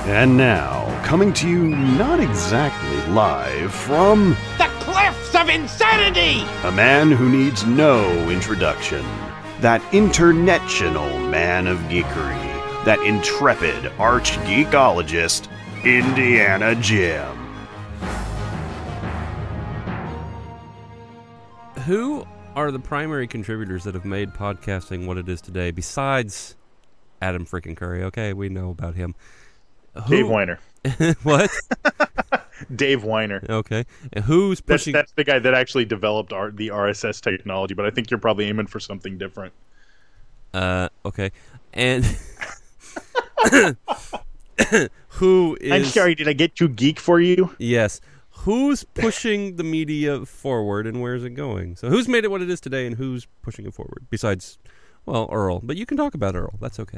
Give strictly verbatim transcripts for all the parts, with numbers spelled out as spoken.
And now, coming to you not exactly live from the cliffs of insanity! A man who needs no introduction. That international man of geekery. That intrepid arch-geekologist, Indiana Jim. Who are the primary contributors that have made podcasting what it is today, besides Adam freaking Curry? Okay, we know about him. Who... Dave Weiner. What? Dave Weiner. Okay. And who's pushing... That's, that's the guy that actually developed our, the R S S technology, but I think you're probably aiming for something different. Uh, okay. And... Who is... I'm sorry, did I get too geek for you? Yes. Who's pushing the media forward and where's it going? So who's made it what it is today and who's pushing it forward? Besides, well, Earl. But you can talk about Earl. That's okay.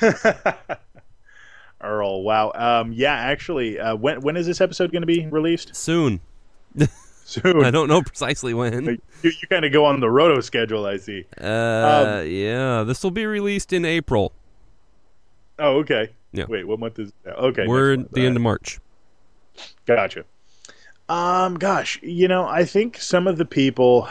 Earl, wow. Um, yeah, actually, uh, when when is this episode going to be released? Soon. Soon. I don't know precisely when. You, you kind of go on the roto schedule, I see. Uh, um, yeah. This will be released in April. Oh, okay. Yeah. Wait, what month is that? Okay. We're at the All end right. of March. Gotcha. Um, gosh, you know, I think some of the people,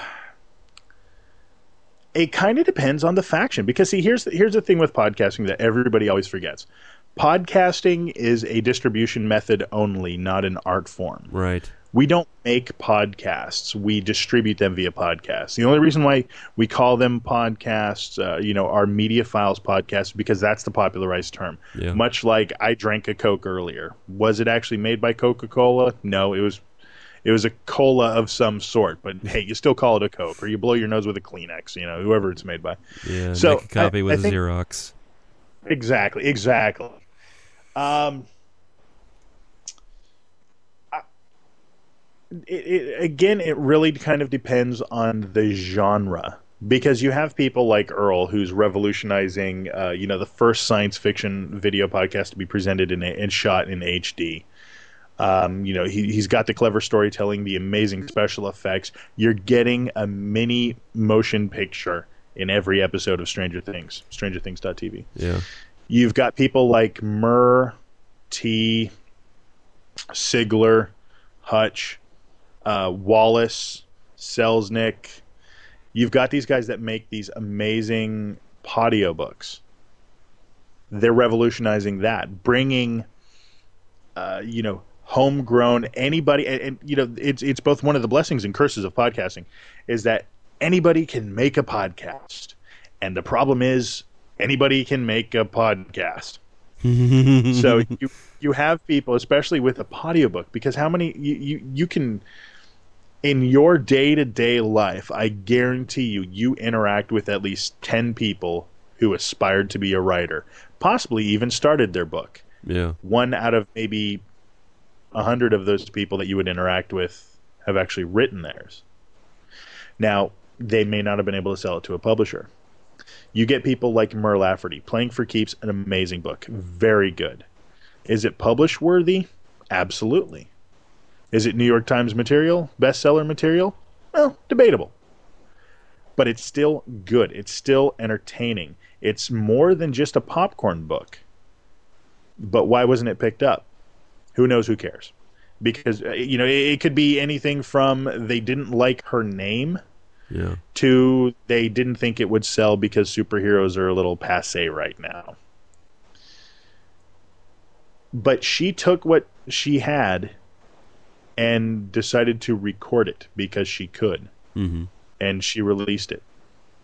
it kind of depends on the faction. Because, see, here's the, here's the thing with podcasting that everybody always forgets. Podcasting is a distribution method only, not an art form. Right. We don't make podcasts. We distribute them via podcasts. The only reason why we call them podcasts, uh, you know, are media files podcasts, because that's the popularized term. Yeah. Much like I drank a Coke earlier. Was it actually made by Coca-Cola? No, it was it was a cola of some sort. But, hey, you still call it a Coke, or you blow your nose with a Kleenex, you know, whoever it's made by. Yeah, so make a copy I, with I a think, Xerox. Exactly, exactly. Um... It, it, again, it really kind of depends on the genre, because you have people like Earl, who's revolutionizing, uh, you know, the first science fiction video podcast to be presented in a, and shot in H D. Um, you know, he, he's got the clever storytelling, the amazing special effects. You're getting a mini motion picture in every episode of Stranger Things, Stranger Things dot T V. Yeah. You've got people like Murr, T, Sigler, Hutch, Uh, Wallace, Selznick. You've got these guys that make these amazing audiobooks. They're revolutionizing that, bringing, uh, you know, homegrown anybody. And, and you know, it's it's both one of the blessings and curses of podcasting, is that anybody can make a podcast, and the problem is anybody can make a podcast. So you you have people, especially with a audiobook, because how many you, you you can. In your day-to-day life, I guarantee you, you interact with at least ten people who aspired to be a writer, possibly even started their book. Yeah. One out of maybe a hundred of those people that you would interact with have actually written theirs. Now, they may not have been able to sell it to a publisher. You get people like Mur Lafferty, Playing for Keeps, an amazing book. Very good. Is it publish-worthy? Absolutely. Is it New York Times material? Bestseller material? Well, debatable. But it's still good. It's still entertaining. It's more than just a popcorn book. But why wasn't it picked up? Who knows? Who cares? Because, you know, it, it could be anything from they didn't like her name, Yeah. to they didn't think it would sell because superheroes are a little passé right now. But she took what she had and decided to record it because she could. Mm-hmm. And she released it.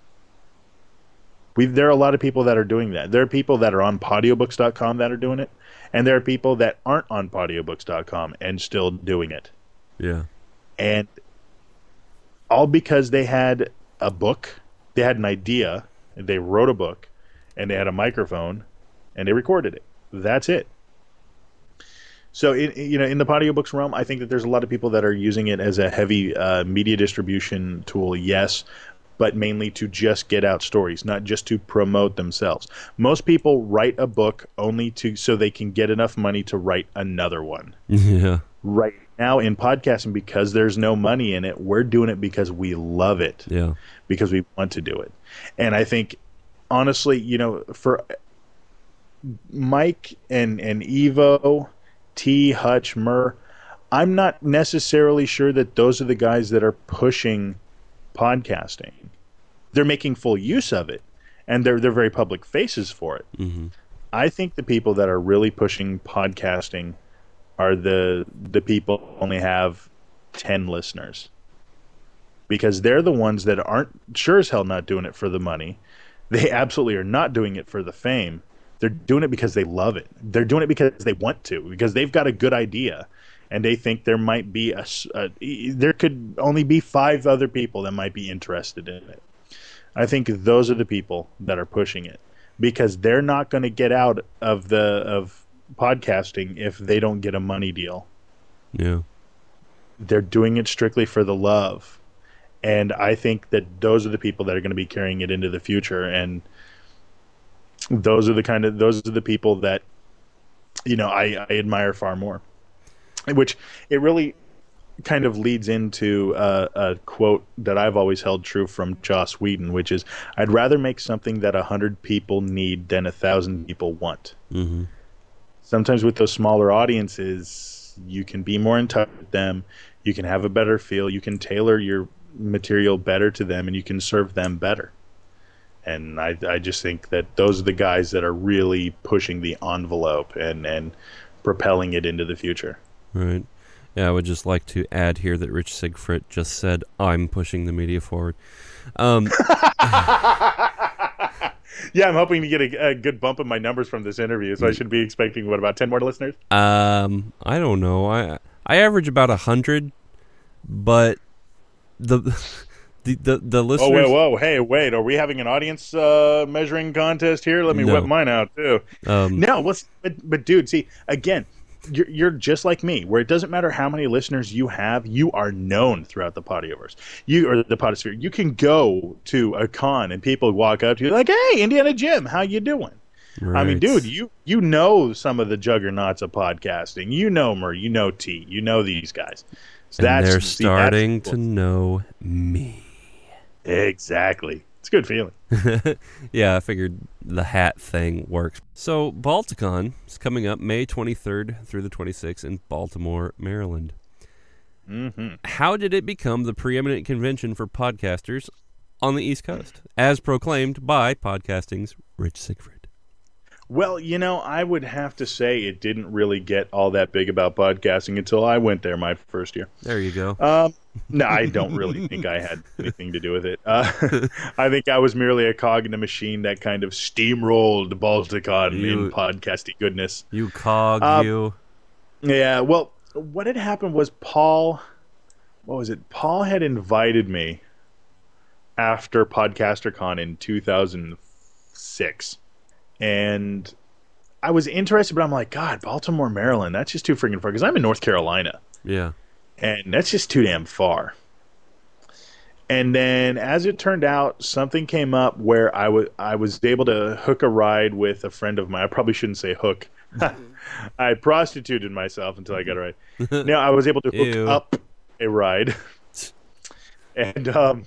We There are a lot of people that are doing that. There are people that are on audiobooks dot com that are doing it. And there are people that aren't on audiobooks dot com and still doing it. Yeah. And all because they had a book, they had an idea, and they wrote a book, and they had a microphone, and they recorded it. That's it. So, it, you know, in the audiobooks realm, I think that there's a lot of people that are using it as a heavy uh, media distribution tool, yes, but mainly to just get out stories, not just to promote themselves. Most people write a book only to so they can get enough money to write another one. Yeah. Right now in podcasting, because there's no money in it, we're doing it because we love it. Yeah. Because we want to do it. And I think, honestly, you know, for Mike and, and Evo, T, Hutch, Murr, I'm not necessarily sure that those are the guys that are pushing podcasting. They're making full use of it, and they're they're very public faces for it. Mm-hmm. I think the people that are really pushing podcasting are the the people who only have ten listeners, because they're the ones that aren't sure as hell not doing it for the money. They absolutely are not doing it for the fame. They're doing it because they love it. They're doing it because they want to, because they've got a good idea. And they think there might be a, a, there could only be five other people that might be interested in it. I think those are the people that are pushing it, because they're not going to get out of the of podcasting if they don't get a money deal. Yeah, they're doing it strictly for the love, and I think that those are the people that are going to be carrying it into the future. And those are the kind of those are the people that, you know, I, I admire far more. Which it really kind of leads into a, a quote that I've always held true from Joss Whedon, which is, I'd rather make something that a hundred people need than a thousand people want. Mm-hmm. Sometimes with those smaller audiences, you can be more in touch with them, you can have a better feel, you can tailor your material better to them, and you can serve them better. And I, I just think that those are the guys that are really pushing the envelope and, and propelling it into the future. Right. Yeah, I would just like to add here that Rich Siegfried just said, I'm pushing the media forward. Um, yeah, I'm hoping to get a, a good bump in my numbers from this interview, so I should be expecting, what, about ten more listeners? Um, I don't know. I I average about one hundred, but the... The, the, the listeners... Oh, whoa, whoa, hey, wait, are we having an audience uh, measuring contest here? Let me no. whip mine out, too. Um, no, let's, but, but, dude, see, again, you're, you're just like me, where it doesn't matter how many listeners you have, you are known throughout the Podioverse. You, or the Podosphere. You can go to a con and people walk up to you like, hey, Indiana Jim, how you doing? right. I mean, dude, you, you know some of the juggernauts of podcasting. You know Murr, you know T, you know these guys. So and that's, they're see, starting that's to know me. Exactly. It's a good feeling. Yeah, I figured the hat thing works. So, Balticon is coming up May twenty-third through the twenty-sixth in Baltimore, Maryland. Mm-hmm. How did it become the preeminent convention for podcasters on the East Coast, as proclaimed by podcasting's Rich Siegfried? Well, you know, I would have to say it didn't really get all that big about podcasting until I went there my first year. There you go. Um, no, I don't really think I had anything to do with it. Uh, I think I was merely a cog in a machine that kind of steamrolled Balticon You- in podcasting goodness. You cog, Um, you. Yeah, well, what had happened was Paul, what was it? Paul had invited me after PodcasterCon in two thousand six. And I was interested, but I'm like, God, Baltimore, Maryland, that's just too freaking far. Because I'm in North Carolina. Yeah. And that's just too damn far. And then, as it turned out, something came up where I was I was able to hook a ride with a friend of mine. I probably shouldn't say hook. I prostituted myself until I got a ride. Now, I was able to hook Ew. up a ride. and um,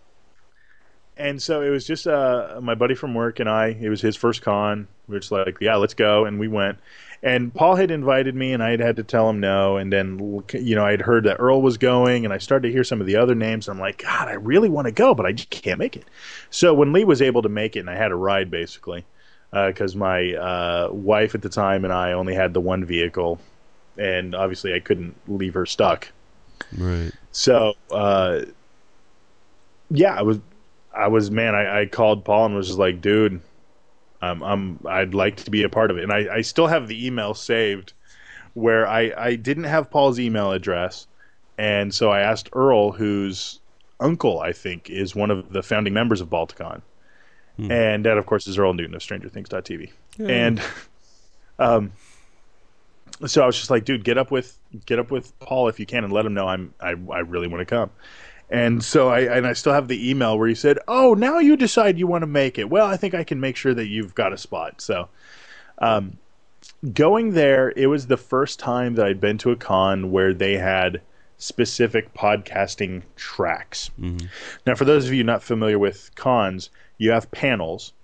and so it was just uh, my buddy from work and I. It was his first con. We were just like, yeah, let's go. And we went. And Paul had invited me, and I had had to tell him no. And then, you know, I had heard that Earl was going, and I started to hear some of the other names. And I'm like, God, I really want to go, but I just can't make it. So when Lee was able to make it, and I had a ride, basically, because uh, my uh, wife at the time and I only had the one vehicle, and obviously I couldn't leave her stuck. Right. So, uh, yeah, I was, I was, man, I, I called Paul and was just like, dude, Um, I'm, I'd like to be a part of it. And I, I still have the email saved where I, I didn't have Paul's email address. And so I asked Earl, whose uncle, I think, is one of the founding members of Balticon. Hmm. And that, of course, is Earl Newton of Stranger Things dot T V. Yeah. And um, so I was just like, dude, get up with get up with Paul if you can and let him know I'm I, I really want to come. And so I and I still have the email where he said, oh, now you decide you want to make it. Well, I think I can make sure that you've got a spot. So um, going there, it was the first time that I'd been to a con where they had specific podcasting tracks. Mm-hmm. Now, for those of you not familiar with cons, you have panels.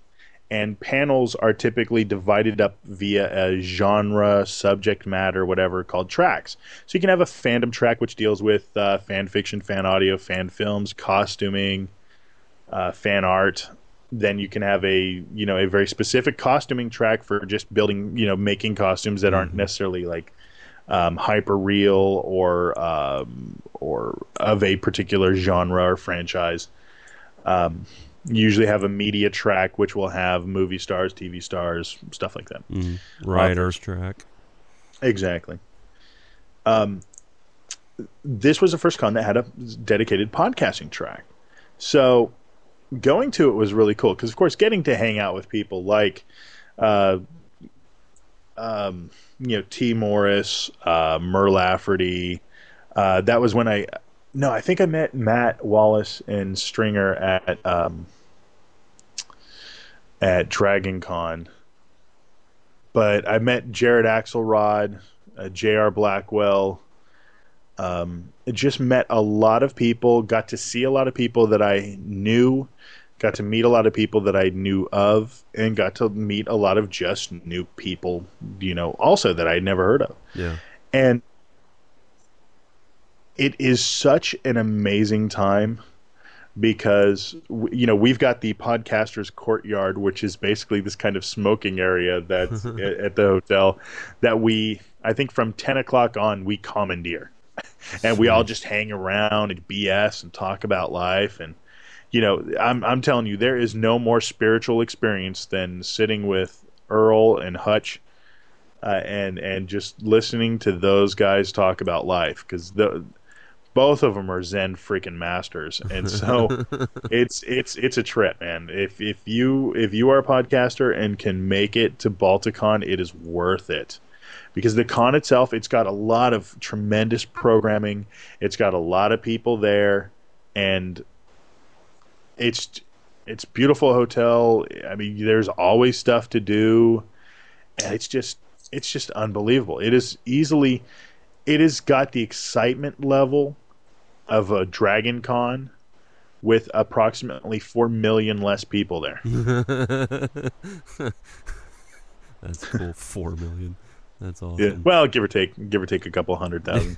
And panels are typically divided up via a genre, subject matter, whatever, called tracks. So you can have a fandom track, which deals with uh, fan fiction, fan audio, fan films, costuming, uh, fan art. Then you can have a, you know, a very specific costuming track for just building, you know, making costumes that aren't necessarily like um, hyper real or um, or of a particular genre or franchise. Um, you usually have a media track, which will have movie stars, T V stars, stuff like that. Mm, writer's uh, track. Exactly. Um, this was the first con that had a dedicated podcasting track. So going to it was really cool because, of course, getting to hang out with people like, uh, um, you know, T. Morris, uh, Mur Lafferty. Uh, that was when I, no, I think I met Matt Wallace and Stringer at um, at Dragon Con. But I met Jared Axelrod, uh, J R. Blackwell. Um, just met a lot of people, got to see a lot of people that I knew, got to meet a lot of people that I knew of, and got to meet a lot of just new people, you know, also that I had never heard of. Yeah. And it is such an amazing time because, you know, we've got the Podcasters Courtyard, which is basically this kind of smoking area that's at, at the hotel that we, I think from ten o'clock on, we commandeer. And we all just hang around and B S and talk about life. And, you know, I'm I'm telling you, there is no more spiritual experience than sitting with Earl and Hutch uh, and and just listening to those guys talk about life, because the both of them are Zen freaking masters, and so it's it's it's a trip, man. If if you if you are a podcaster and can make it to Balticon, it is worth it. Because the con itself, it's got a lot of tremendous programming. It's got a lot of people there, and it's it's beautiful hotel. I mean, there's always stuff to do, and it's just it's just unbelievable. It is easily, it has got the excitement level of a Dragon Con with approximately four million less people there. That's cool. Four million. That's awesome. Yeah. Well, give or take, give or take a couple hundred thousand.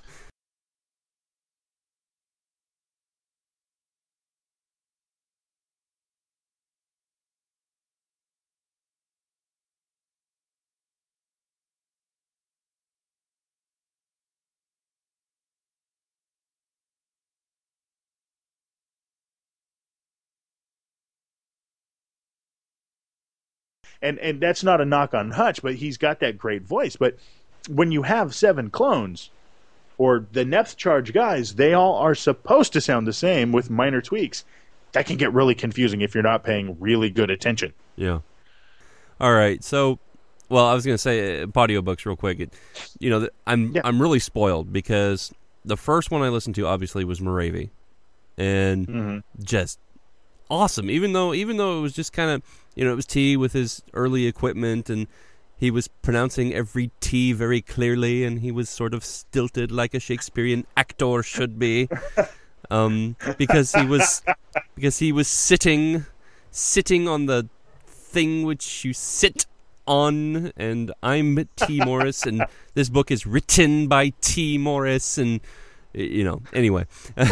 And and that's not a knock on Hutch, but he's got that great voice. But when you have seven clones or the Neph Charge guys, they all are supposed to sound the same with minor tweaks. That can get really confusing if you're not paying really good attention. Yeah. All right. So, well, I was going to say uh, audiobooks real quick. It, you know, I'm yeah. I'm really spoiled because the first one I listened to obviously was Moravi, and mm-hmm. just awesome. Even though even though it was just kind of, you know, it was T with his early equipment, and he was pronouncing every T very clearly, and he was sort of stilted like a Shakespearean actor should be, um, because he was because he was sitting sitting on the thing which you sit on, and I'm T. Morris, and this book is written by T. Morris, and you know, anyway.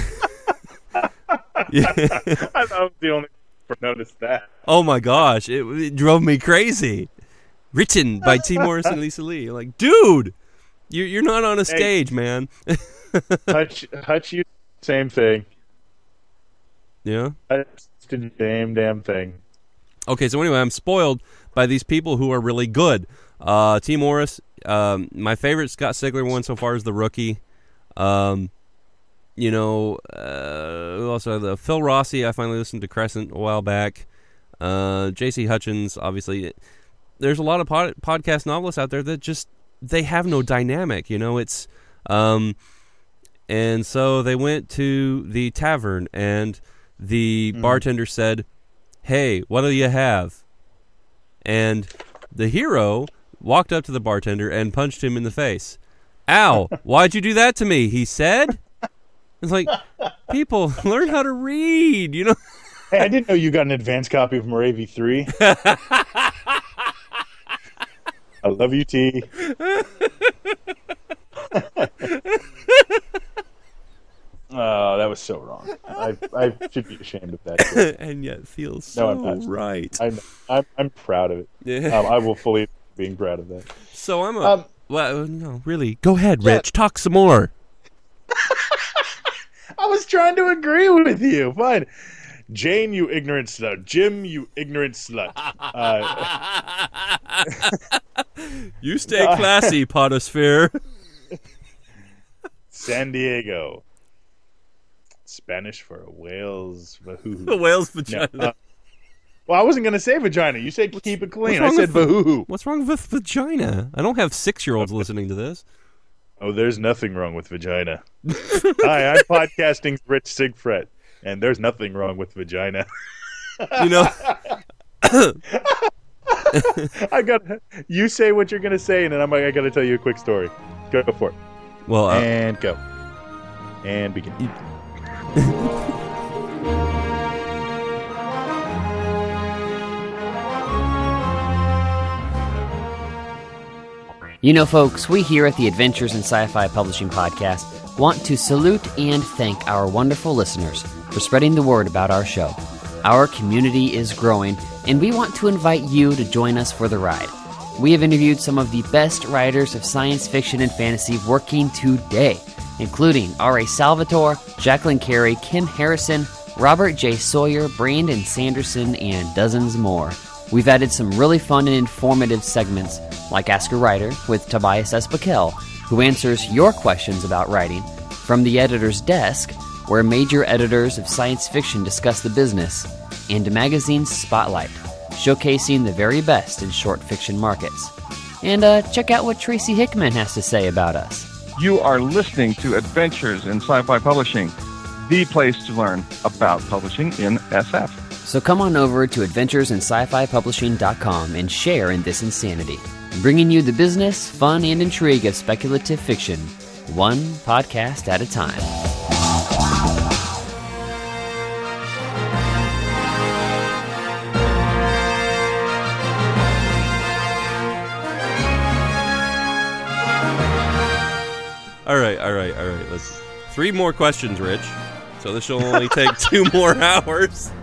Yeah. I was the only one who noticed that. Oh my gosh, it, it drove me crazy. Written by T. Morris and Lisa Lee. You're like, dude, you're you're not on a stage, hey, man. Hutch, Hutch, you same thing. Yeah, Hutch did the same damn thing. Okay, so anyway, I'm spoiled by these people who are really good. Uh, T. Morris, um, my favorite Scott Sigler one so far is The Rookie. Um, you know, uh, also the Phil Rossi. I finally listened to Crescent a while back. Uh, J C Hutchins, obviously. There's a lot of pod- podcast novelists out there that just they have no dynamic. You know, it's um, and so they went to the tavern, and the mm. bartender said, "Hey, what do you have?" And the hero walked up to the bartender and punched him in the face. "Ow, why'd you do that to me?" he said. It's like, people, learn how to read, you know? Hey, I didn't know you got an advanced copy of Moravia three. I love you, T. Oh, that was so wrong. I I should be ashamed of that shit. And yet feels so no, I'm right. I'm, I'm I'm proud of it. Yeah. Um, I will fully being proud of that. So I'm a um, well, no, really. Go ahead, Rich. Yeah. Talk some more. I was trying to agree with you. Fine. Jane, you ignorant slut. Jim, you ignorant slut. Uh, you stay classy, Potosphere. San Diego. Spanish for a whale's vahoo. The whale's vagina. No, uh, well, I wasn't going to say vagina. You said what's, keep it clean. I said with, vahoo. What's wrong with vagina? I don't have six-year-olds listening to this. Oh, there's nothing wrong with vagina. Hi, I'm podcasting's Rich Sigfred, and there's nothing wrong with vagina. You know, I got you say what you're gonna say, and then I'm I got to tell you a quick story. Go for it. Well, uh, and go, and begin. You know, folks, we here at the Adventures in Sci-Fi Publishing Podcast want to salute and thank our wonderful listeners for spreading the word about our show. Our community is growing, and we want to invite you to join us for the ride. We have interviewed some of the best writers of science fiction and fantasy working today, including R A Salvatore, Jacqueline Carey, Ken Harrison, Robert J. Sawyer, Brandon Sanderson, and dozens more. We've added some really fun and informative segments like Ask a Writer with Tobias S. Bakel, who answers your questions about writing, From the Editor's Desk, where major editors of science fiction discuss the business, and Magazine's Spotlight, showcasing the very best in short fiction markets. And uh, check out what Tracy Hickman has to say about us. You are listening to Adventures in Sci-Fi Publishing, the place to learn about publishing in S F. So come on over to adventures in sci fi publishing dot com and share in this insanity, bringing you the business, fun, and intrigue of speculative fiction, one podcast at a time. all right, all right, all right. Let's three more questions, Rich. So this will only take two more hours.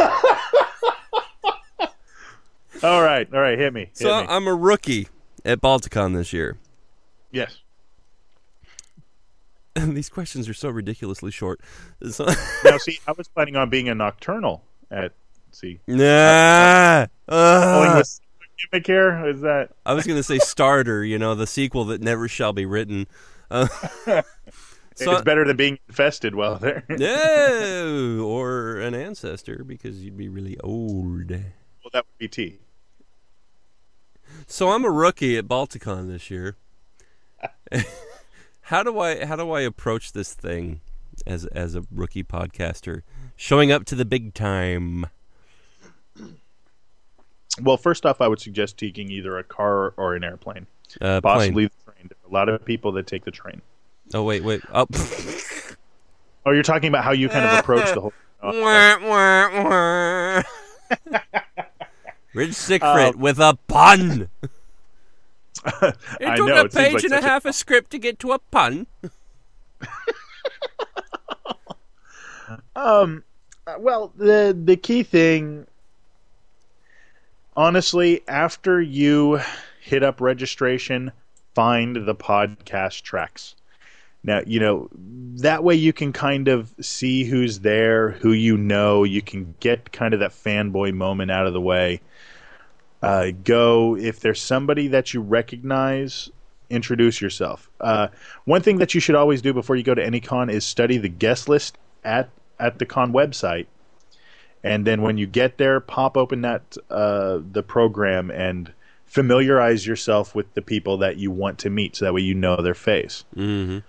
All right, all right, hit me. Hit So me. I'm a rookie at Balticon this year. Yes. And these questions are so ridiculously short. So Now, see, I was planning on being a nocturnal at see. nah. Going Uh, with gimmick here is that? I was going to say Starter, you know, the sequel that never shall be written. Uh, so, it's better than being infested while there. no, or an ancestor, because you'd be really old. Well, that would be T. So I'm a rookie at Balticon this year. How do I how do I approach this thing as as a rookie podcaster, showing up to the big time? Well, first off, I would suggest taking either a car or an airplane. Uh, Possibly plane. the train. There are a lot of people that take the train. Oh wait, wait. Oh. Oh, you're talking about how you kind of approach the whole. Oh, Wah, wah, wah. Rich Siegfried Uh, with a pun. It I took know, a it seems page like and a such a- half of script to get to a pun. Um, well, the the key thing, honestly, after you hit up registration, find the podcast tracks. Now, you know, that way you can kind of see who's there, who you know. You can get kind of that fanboy moment out of the way. Uh, go, if there's somebody that you recognize, introduce yourself. Uh, one thing that you should always do before you go to any con is study the guest list at, at the con website. And then when you get there, pop open that uh, the program and familiarize yourself with the people that you want to meet, so that way you know their face. Mm-hmm.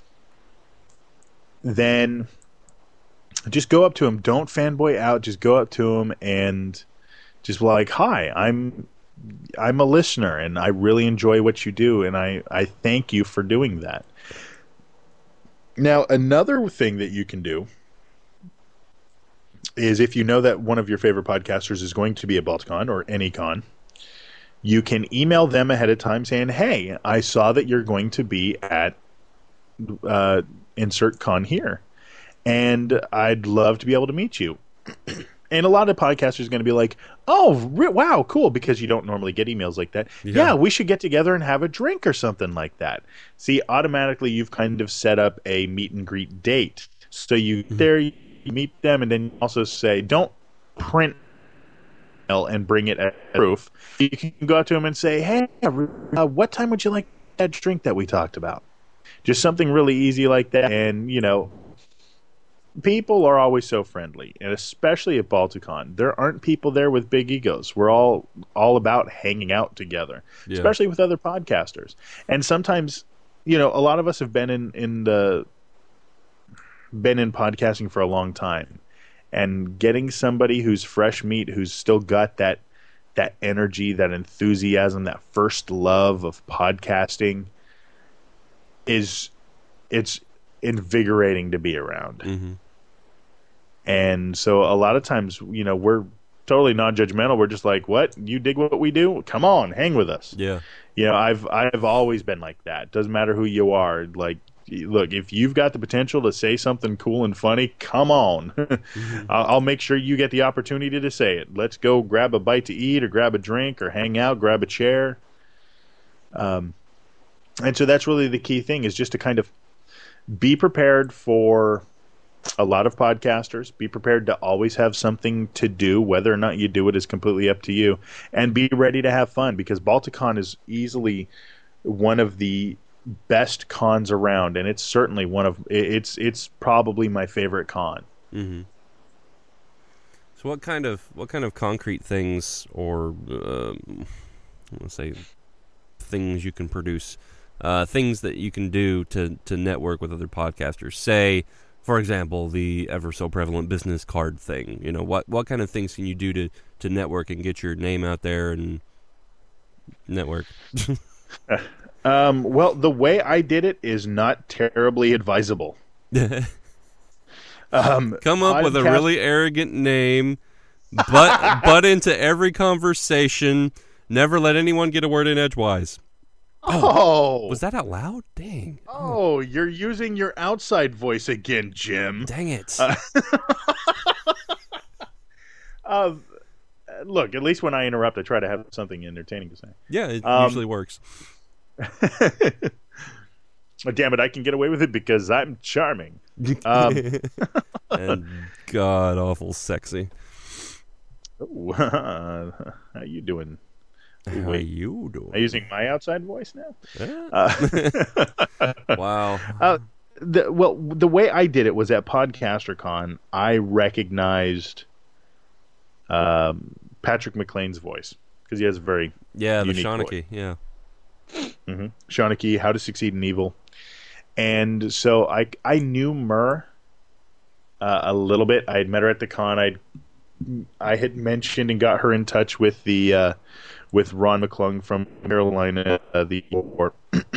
Then just go up to them. Don't fanboy out. Just go up to them and just be like, "Hi, I'm I'm a listener, and I really enjoy what you do, and I, I thank you for doing that." Now, another thing that you can do is if you know that one of your favorite podcasters is going to be at Balticon or any con, you can email them ahead of time saying, hey, I saw that you're going to be at uh, insert con here, and I'd love to be able to meet you. And a lot of podcasters are going to be like, oh, re- wow, cool, because you don't normally get emails like that. Yeah. yeah, we should get together and have a drink or something like that. See, automatically you've kind of set up a meet and greet date. So you mm-hmm. there, you meet them, and then you also say, don't print and bring it as proof. You can go out to them and say, hey, uh, what time would you like that drink that we talked about? Just something really easy like that. And, you know, people are always so friendly, and especially at Balticon, there aren't people there with big egos. We're all all about hanging out together, yeah. especially with other podcasters. And sometimes, you know, a lot of us have been in in the been in podcasting for a long time, and getting somebody who's fresh meat, who's still got that that energy, that enthusiasm, that first love of podcasting, is it's invigorating to be around. Mm-hmm. And so a lot of times, you know, we're totally non-judgmental. We're just like, what? You dig what we do? Come on, hang with us. Yeah. You know, I've I've always been like that. Doesn't matter who you are. Like, look, if you've got the potential to say something cool and funny, come on. mm-hmm. I'll, I'll make sure you get the opportunity to say it. Let's go grab a bite to eat or grab a drink or hang out, grab a chair. Um, and so that's really the key thing, is just to kind of be prepared for a lot of podcasters. Be prepared to always have something to do. Whether or not you do it is completely up to you. And be ready to have fun, because Balticon is easily one of the best cons around, and it's certainly one of it's it's probably my favorite con. Mm-hmm. So what kind of what kind of concrete things, or um, let's say things you can produce, uh, things that you can do to to network with other podcasters? Say, for example, the ever so prevalent business card thing. You know, what what kind of things can you do to to network and get your name out there and network? Um, well, the way I did it is not terribly advisable. um, Come up podcast- with a really arrogant name, but butt into every conversation. Never let anyone get a word in edgewise. Oh, was that out loud? Dang. Oh, you're using your outside voice again, Jim. Dang it. Uh, uh, look, at least when I interrupt, I try to have something entertaining to say. Yeah, it um, usually works. Oh, damn it, I can get away with it because I'm charming. Um, and god-awful sexy. Ooh, how you doing? How Wait, you doing? Am I using my outside voice now? Yeah. Uh, wow. Uh, the, well, the way I did it was at PodcasterCon, I recognized um, Patrick McLean's voice, because he has a very yeah, the unique Shawnee, voice. yeah. Mm-hmm. Shawnee, How to Succeed in Evil. And so I I knew Mur uh, a little bit. I had met her at the con. I I had mentioned and got her in touch with the uh, with Ron McClung from Carolina, uh, the war.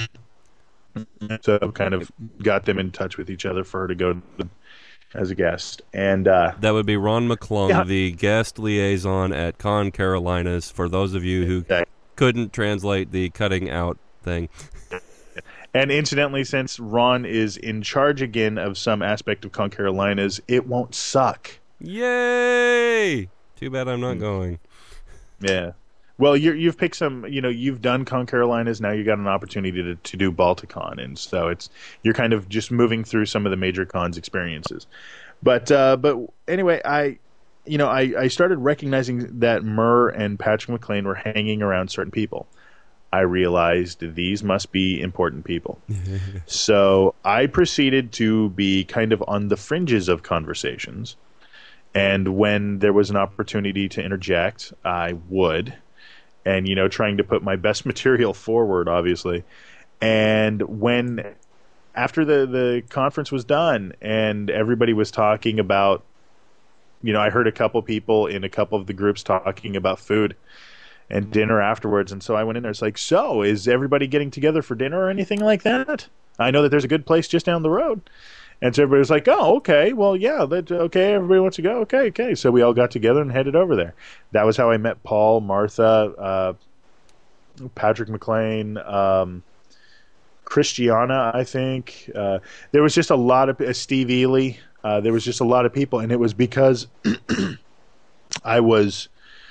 So kind of got them in touch with each other for her to go to, as a guest. And uh, that would be Ron McClung, yeah. the guest liaison at Con Carolinas, for those of you who exactly. couldn't translate the cutting out thing. And incidentally, since Ron is in charge again of some aspect of Con Carolinas, it won't suck. Yay! Too bad I'm not going. Yeah. Well, you're, you've picked some, you know, you've done Con Carolinas, now you got an opportunity to, to do Balticon, and so it's you're kind of just moving through some of the major cons experiences. But uh, but anyway, I you know, I, I started recognizing that Mur and Patrick McLean were hanging around certain people. I realized these must be important people. So I proceeded to be kind of on the fringes of conversations, and when there was an opportunity to interject, I would. And, you know, trying to put my best material forward, obviously. And when, after the, the conference was done and everybody was talking about, you know, I heard a couple people in a couple of the groups talking about food and dinner afterwards. And so I went in there. It's like, so is everybody getting together for dinner or anything like that? I know that there's a good place just down the road. And so everybody was like, oh, okay, well, yeah, that, okay, everybody wants to go. Okay, okay. So we all got together and headed over there. That was how I met Paul, Martha, uh, Patrick McLean, um, Christiana, I think. Uh, there was just a lot of uh, Steve Ely. Uh, there was just a lot of people, and it was because I was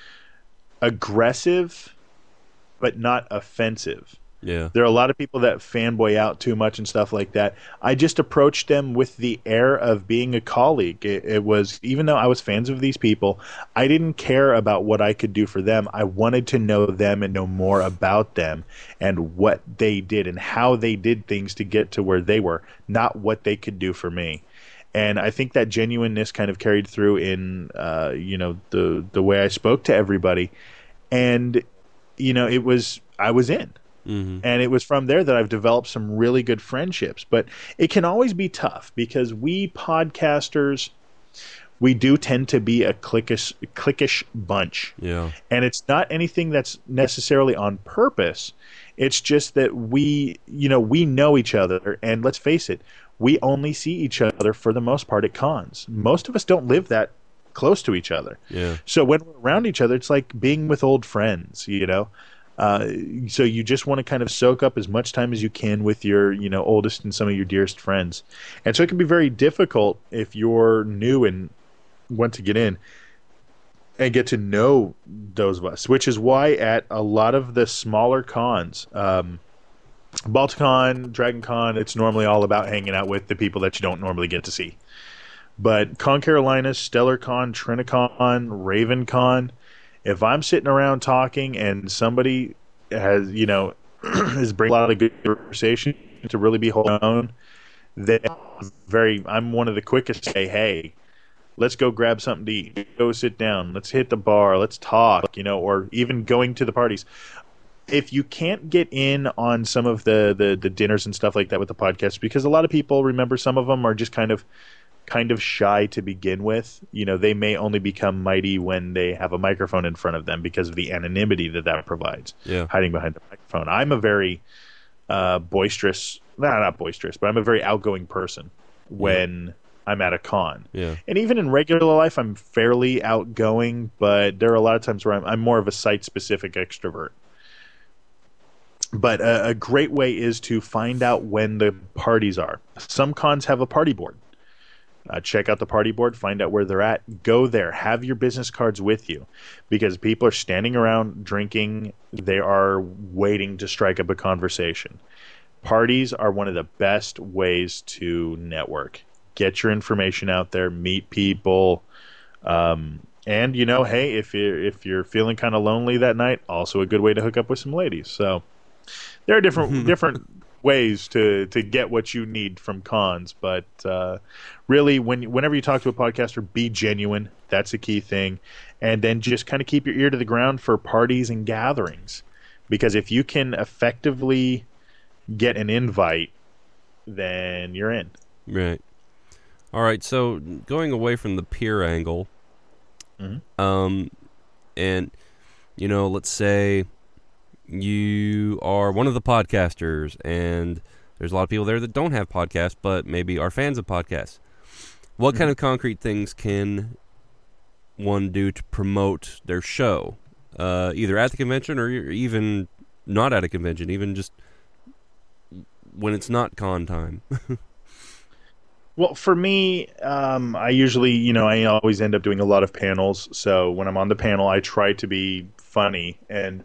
aggressive but not offensive. Yeah. There are a lot of people that fanboy out too much and stuff like that. I just approached them with the air of being a colleague. It, it was, even though I was fans of these people, I didn't care about what I could do for them. I wanted to know them and know more about them and what they did and how they did things to get to where they were, not what they could do for me. And I think that genuineness kind of carried through in, uh, you know, the the way I spoke to everybody. And, you know, it was, I was in. Mm-hmm. And it was from there that I've developed some really good friendships. But it can always be tough because we podcasters, we do tend to be a cliquish, cliquish bunch. Yeah. And it's not anything that's necessarily on purpose. It's just that we, you know, we know each other. And let's face it, we only see each other for the most part at cons. Most of us don't live that close to each other. Yeah. So when we're around each other, it's like being with old friends, you know? Uh, so you just want to kind of soak up as much time as you can with your, you know, oldest and some of your dearest friends. And so it can be very difficult if you're new and want to get in and get to know those of us, which is why at a lot of the smaller cons, um, Balticon, DragonCon, it's normally all about hanging out with the people that you don't normally get to see. But Con Carolina, StellarCon, Trinicon, RavenCon, if I'm sitting around talking and somebody has, you know, is bringing a lot of good conversation to really be holding on, then very, I'm one of the quickest to say, hey, let's go grab something to eat, go sit down, let's hit the bar, let's talk, you know, or even going to the parties. If you can't get in on some of the, the, the dinners and stuff like that with the podcast, because a lot of people, remember, some of them are just kind of kind of shy to begin with. You know, they may only become mighty when they have a microphone in front of them because of the anonymity that that provides, yeah. hiding behind the microphone. I'm a very uh, boisterous, nah, not boisterous, but I'm a very outgoing person when yeah. I'm at a con. Yeah. And even in regular life, I'm fairly outgoing, but there are a lot of times where I'm, I'm more of a site-specific extrovert. But a, a great way is to find out when the parties are. Some cons have a party board. Uh, check out the party board, find out where they're at, go there, have your business cards with you, because people are standing around drinking, they are waiting to strike up a conversation. Parties are one of the best ways to network. Get your information out there, meet people, um, and, you know, hey, if you're, if you're feeling kind of lonely that night, also a good way to hook up with some ladies. So there are different different ways to, to get what you need from cons, but uh, really, when whenever you talk to a podcaster, be genuine. That's a key thing, and then just kind of keep your ear to the ground for parties and gatherings, because if you can effectively get an invite, then you're in. Right. All right. So going away from the peer angle, mm-hmm. um, and you know, let's say you are one of the podcasters, and there's a lot of people there that don't have podcasts, but maybe are fans of podcasts. What mm-hmm. kind of concrete things can one do to promote their show, uh, either at the convention or even not at a convention, even just when it's not con time? Well, for me, um, I usually, you know, I always end up doing a lot of panels. So when I'm on the panel, I try to be funny, and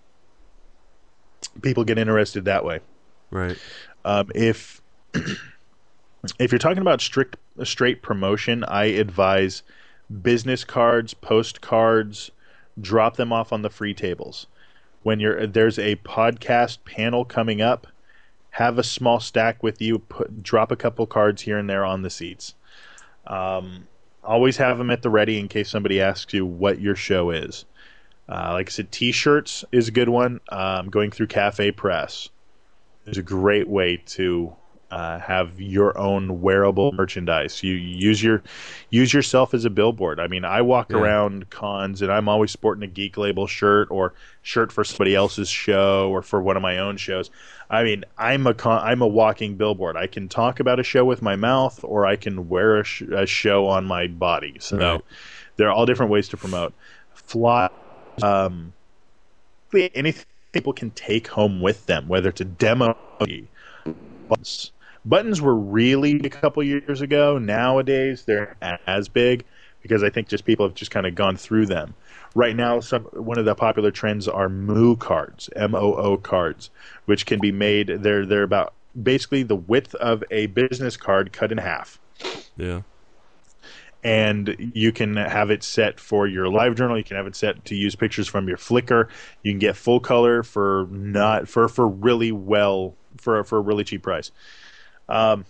people get interested that way. Right. Um, if if you're talking about strict straight promotion, I advise business cards, postcards, drop them off on the free tables. When you're there's a podcast panel coming up, have a small stack with you. Put, drop a couple cards here and there on the seats. Um, always have them at the ready in case somebody asks you what your show is. Uh, like I said, T-shirts is a good one. Um, going through Cafe Press is a great way to uh, have your own wearable merchandise. You use your use yourself as a billboard. I mean, I walk Yeah. around cons and I'm always sporting a Geek Label shirt or shirt for somebody else's show or for one of my own shows. I mean, I'm a con- I'm a walking billboard. I can talk about a show with my mouth, or I can wear a, sh- a show on my body. So Right. there are all different ways to promote. Fly, um, anything people can take home with them, whether it's a demo. Buttons. Buttons were really big a couple years ago. Nowadays, they're as big because I think just people have just kind of gone through them. Right now, some one of the popular trends are Moo cards, M O O cards, which can be made. They're they're about basically the width of a business card cut in half. Yeah. And you can have it set for your live journal. You can have it set to use pictures from your Flickr. You can get full color for not for, for really well for for a really cheap price. Um,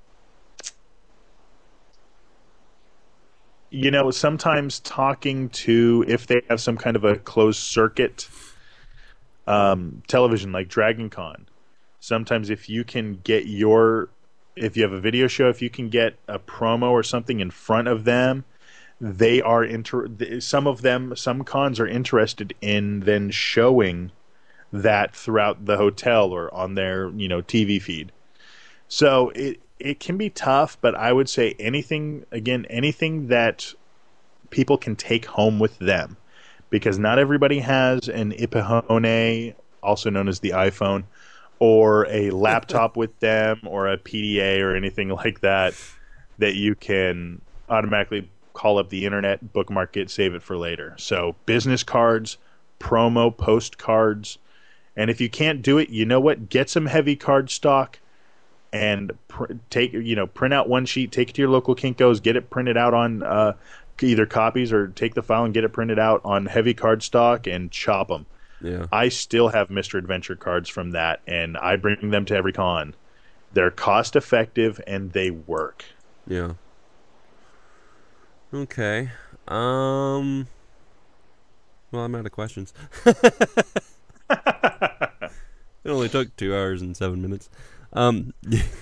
you know, sometimes talking to if they have some kind of a closed circuit um, television like Dragon Con. Sometimes if you can get your If you have a video show, if you can get a promo or something in front of them, they are inter- some of them, some cons are interested in then showing that throughout the hotel or on their, you know, T V feed. So it it can be tough, but I would say anything, again, anything that people can take home with them, because not everybody has an Iphone, also known as the iPhone, or a laptop with them, or a P D A or anything like that, that you can automatically call up the internet, bookmark it, save it for later. So business cards, promo postcards, and if you can't do it, you know what? Get some heavy card stock and pr- take you know print out one sheet, take it to your local Kinko's, get it printed out on uh, either copies, or take the file and get it printed out on heavy card stock and chop them. Yeah. I still have Mister Adventure cards from that, and I bring them to every con. They're cost effective and they work. Yeah. Okay. Um. Well, I'm out of questions. It only took two hours and seven minutes. Um.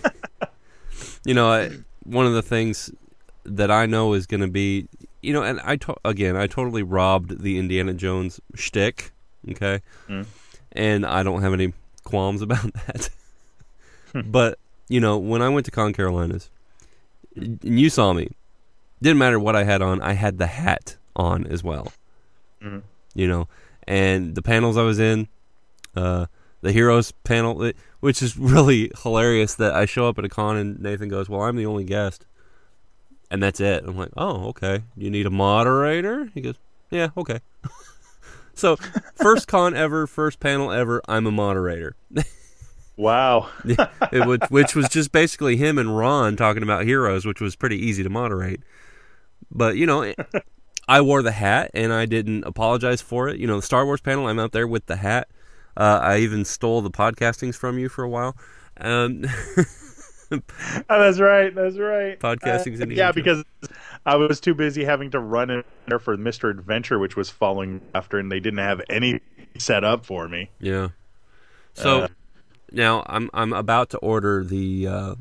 You know, I, one of the things that I know is going to be, you know, and I to- again, I totally robbed the Indiana Jones shtick. Okay, mm. And I don't have any qualms about that. But, you know, when I went to Con Carolinas, and you saw me, didn't matter what I had on, I had the hat on as well. Mm. You know, and the panels I was in, uh, the Heroes panel, it, which is really hilarious that I show up at a con and Nathan goes, well, I'm the only guest. And that's it. I'm like, oh, okay. You need a moderator? He goes, yeah, okay. So, first con ever, first panel ever, I'm a moderator. Wow. it would, which was just basically him and Ron talking about Heroes, which was pretty easy to moderate. But, you know, I wore the hat, and I didn't apologize for it. You know, the Star Wars panel, I'm out there with the hat. Uh, I even stole the podcastings from you for a while. Um, oh, that's right. That's right. Podcasting's uh, in the Yeah, intro. because I was too busy having to run in there for Mister Adventure, which was following after, and they didn't have any set up for me. Yeah. So Uh, now I'm I'm about to order the. Uh,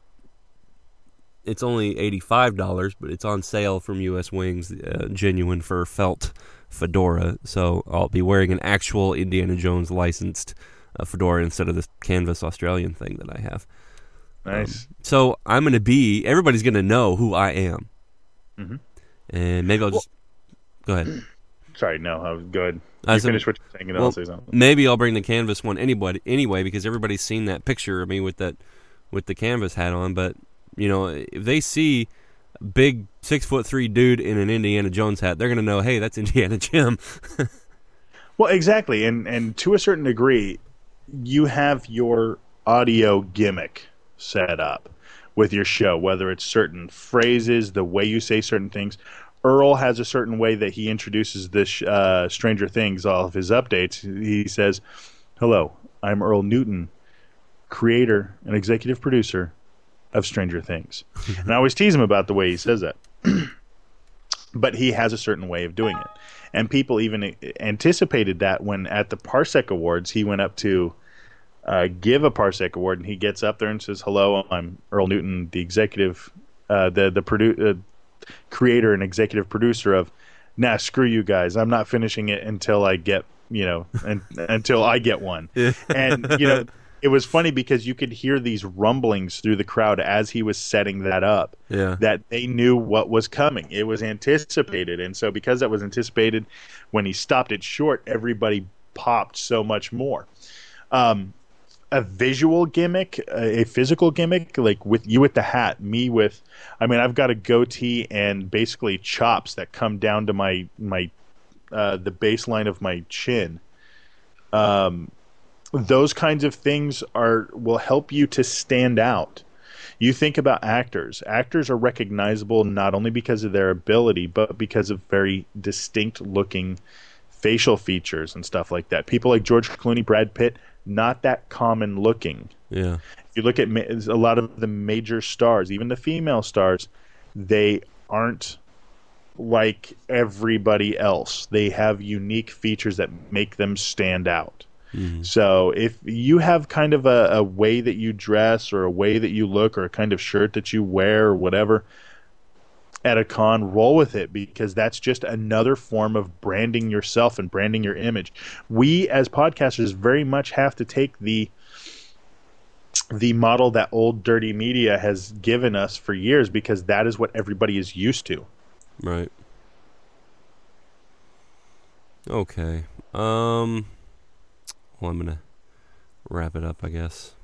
it's only eighty-five dollars, but it's on sale from U S Wings, uh, genuine fur felt fedora. So I'll be wearing an actual Indiana Jones licensed uh, fedora instead of this canvas Australian thing that I have. Nice. Um, so I'm going to be. Everybody's going to know who I am. Mm-hmm. And maybe I'll just go ahead. Sorry, no, I was good. You I said- finish what you're saying, and then well, I'll say something. Maybe I'll bring the canvas one anybody anyway, because everybody's seen that picture of me with that with the canvas hat on. But you know, if they see a big six foot three dude in an Indiana Jones hat, they're gonna know, hey, that's Indiana Jim. Well, exactly, and and to a certain degree, you have your audio gimmick set up with your show, whether it's certain phrases, the way you say certain things. Earl has a certain way that he introduces this uh, Stranger Things, all of his updates. He says, hello, I'm Earl Newton, creator and executive producer of Stranger Things. And I always tease him about the way he says that. But he has a certain way of doing it. And people even anticipated that when at the Parsec Awards, he went up to uh, give a Parsec Award, and he gets up there and says, "Hello, I'm Earl Newton, the executive, uh, the the produ- uh, creator and executive producer of." Nah, screw you guys. I'm not finishing it until I get, you know, and, until I get one. And, you know, it was funny because you could hear these rumblings through the crowd as he was setting that up. Yeah. That they knew what was coming. It was anticipated. And so because that was anticipated, when he stopped it short, everybody popped so much more. Um, a visual gimmick, a physical gimmick, like with you with the hat, me with, I mean, I've got a goatee and basically chops that come down to my, my, uh, the baseline of my chin. Um, those kinds of things are, will help you to stand out. You think about actors. Actors are recognizable not only because of their ability, but because of very distinct looking facial features and stuff like that. People like George Clooney, Brad Pitt, not that common looking. Yeah. If you look at ma- a lot of the major stars, even the female stars, they aren't like everybody else. They have unique features that make them stand out. Mm-hmm. So if you have kind of a, a way that you dress or a way that you look or a kind of shirt that you wear or whatever at a con, roll with it, because that's just another form of branding yourself and branding your image. We as podcasters very much have to take the the model that old dirty media has given us for years, because that is what everybody is used to. Right. Okay. Um well, I'm gonna wrap it up, I guess.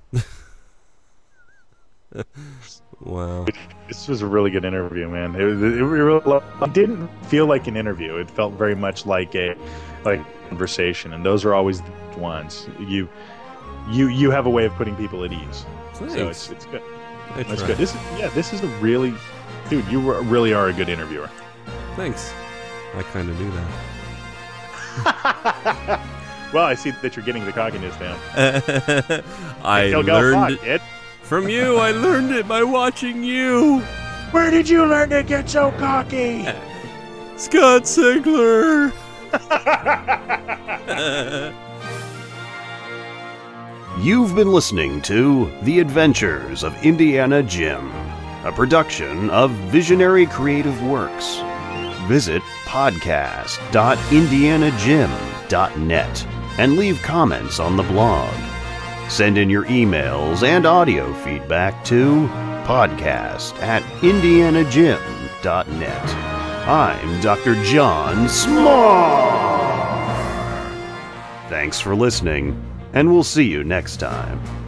Wow. This was a really good interview, man. It, it, it, really, it didn't feel like an interview. It felt very much like a like a conversation, and those are always the ones. You you you have a way of putting people at ease. Thanks. So it's it's good. I That's try. good. This is, yeah, this is a really, dude. You were, really are a good interviewer. Thanks. I kind of do that. Well, I see that you're getting the cockiness down. I He'll go learned fuck, kid. from you. I learned it by watching you. Where did you learn to get so cocky? Scott Sigler. You've been listening to The Adventures of Indiana Jim, a production of Visionary Creative Works. Visit podcast dot indiana jim dot net and leave comments on the blog. Send in your emails and audio feedback to podcast at indiana jim dot net. I'm Doctor John Small. Thanks for listening, and we'll see you next time.